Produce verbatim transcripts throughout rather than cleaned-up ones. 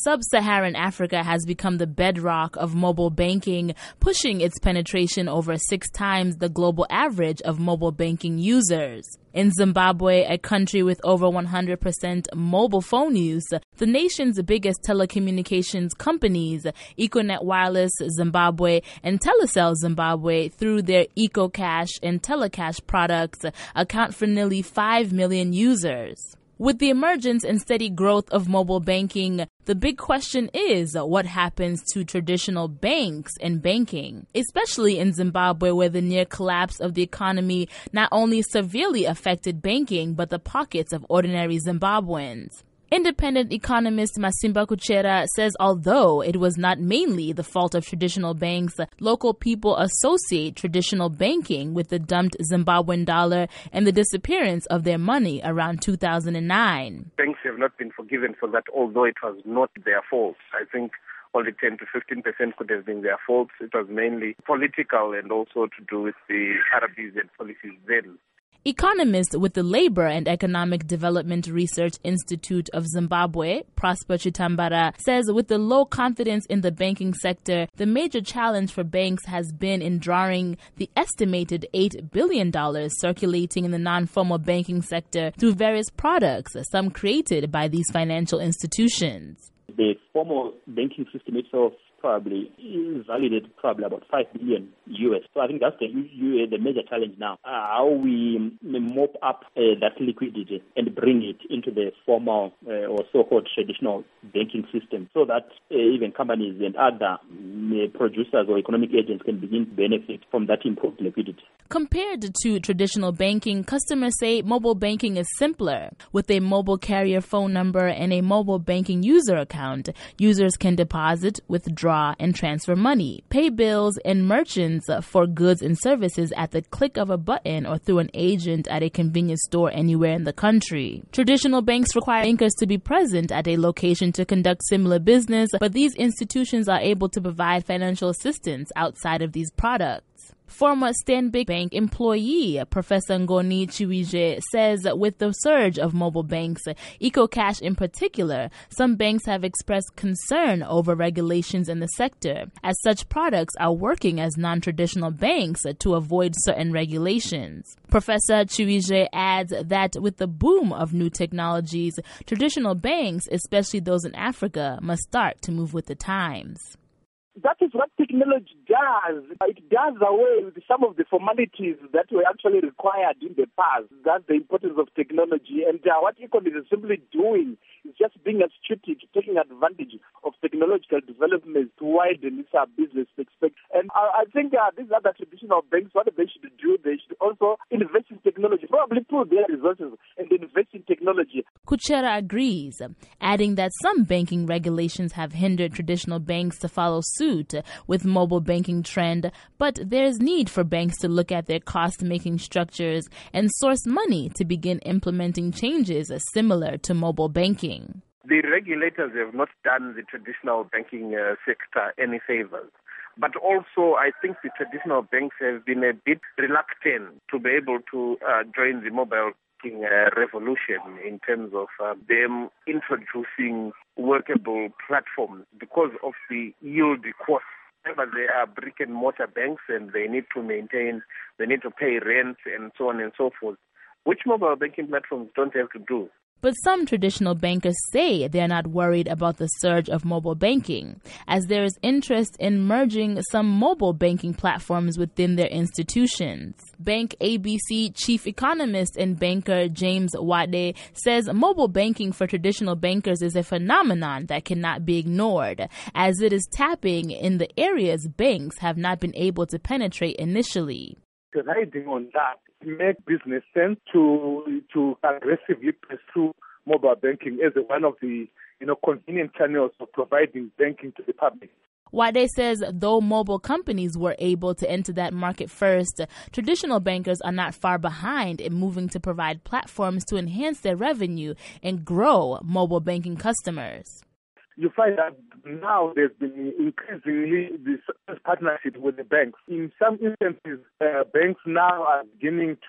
Sub-Saharan Africa has become the bedrock of mobile banking, pushing its penetration over six times the global average of mobile banking users. In Zimbabwe, a country with over one hundred percent mobile phone use, the nation's biggest telecommunications companies, Econet Wireless Zimbabwe and Telecel Zimbabwe, through their EcoCash and Telecash products, account for nearly five million users. With the emergence and steady growth of mobile banking, the big question is what happens to traditional banks and banking, especially in Zimbabwe, where the near collapse of the economy not only severely affected banking, but the pockets of ordinary Zimbabweans. Independent economist Masimba Kuchera says although it was not mainly the fault of traditional banks, local people associate traditional banking with the dumped Zimbabwean dollar and the disappearance of their money around two thousand nine. Banks have not been forgiven for that, although it was not their fault. I think only ten to fifteen percent could have been their fault. It was mainly political and also to do with the R B Z policies then. Economist with the Labor and Economic Development Research Institute of Zimbabwe, Prosper Chitambara, says with the low confidence in the banking sector, the major challenge for banks has been in drawing the estimated eight billion dollars circulating in the non-formal banking sector through various products, some created by these financial institutions. The formal banking system itself probably is valued at probably about five billion U S. So I think that's the the major challenge now. Uh, how we mop up uh, that liquidity and bring it into the formal uh, or so-called traditional banking system, so that uh, even companies and other uh, producers or economic agents can begin to benefit from that improved liquidity. Compared to traditional banking, customers say mobile banking is simpler. With a mobile carrier phone number and a mobile banking user account, users can deposit, withdraw, and transfer money, pay bills, and merchants for goods and services at the click of a button or through an agent at a convenience store anywhere in the country. Traditional banks require bankers to be present at a location to conduct similar business, but these institutions are able to provide financial assistance outside of these products. Former Stanbic Bank employee Professor Ngoni Chiwije says with the surge of mobile banks, EcoCash in particular, some banks have expressed concern over regulations in the sector, as such products are working as non-traditional banks to avoid certain regulations. Professor Chiwije adds that with the boom of new technologies, traditional banks, especially those in Africa, must start to move with the times. That is what technology does. It does away with some of the formalities that were actually required in the past. That's the importance of technology. And uh, what Econ is simply doing is just being astute, taking advantage of technological developments to widen its uh, business expect. And I, I think uh, these other traditional banks, what they should do, they should also invest in technology, probably pool their resources and invest in technology. Kuchera agrees, adding that some banking regulations have hindered traditional banks to follow suit with mobile banking trend, but there's need for banks to look at their cost-making structures and source money to begin implementing changes similar to mobile banking. The regulators have not done the traditional banking uh, sector any favors. But also, I think the traditional banks have been a bit reluctant to be able to uh, join the mobile banking uh, revolution in terms of uh, them introducing workable platforms because of the yield costs. Remember, they are brick and mortar banks and they need to maintain, they need to pay rent and so on and so forth, which mobile banking platforms don't have to do. But some traditional bankers say they're not worried about the surge of mobile banking, as there is interest in merging some mobile banking platforms within their institutions. Bank A B C chief economist and banker James Wade says mobile banking for traditional bankers is a phenomenon that cannot be ignored, as it is tapping in the areas banks have not been able to penetrate initially. Riding on that, it makes business sense to to aggressively pursue mobile banking as one of the you know convenient channels of providing banking to the public. Wade says though mobile companies were able to enter that market first, traditional bankers are not far behind in moving to provide platforms to enhance their revenue and grow mobile banking customers. You find that now there's been increasingly this partnership with the banks. In some instances, uh, banks now are beginning to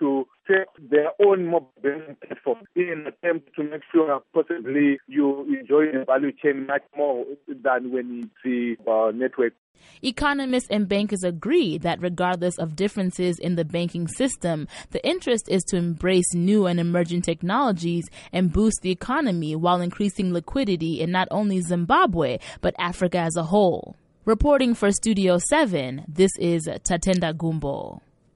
set their own mobile banking platform in an attempt to make sure possibly you enjoy the value chain much more than when it's the uh, network. Economists and bankers agree that regardless of differences in the banking system, the interest is to embrace new and emerging technologies and boost the economy while increasing liquidity in not only Zimbabwe, but Africa as a whole. Reporting for Studio seven, this is Tatenda Gumbo.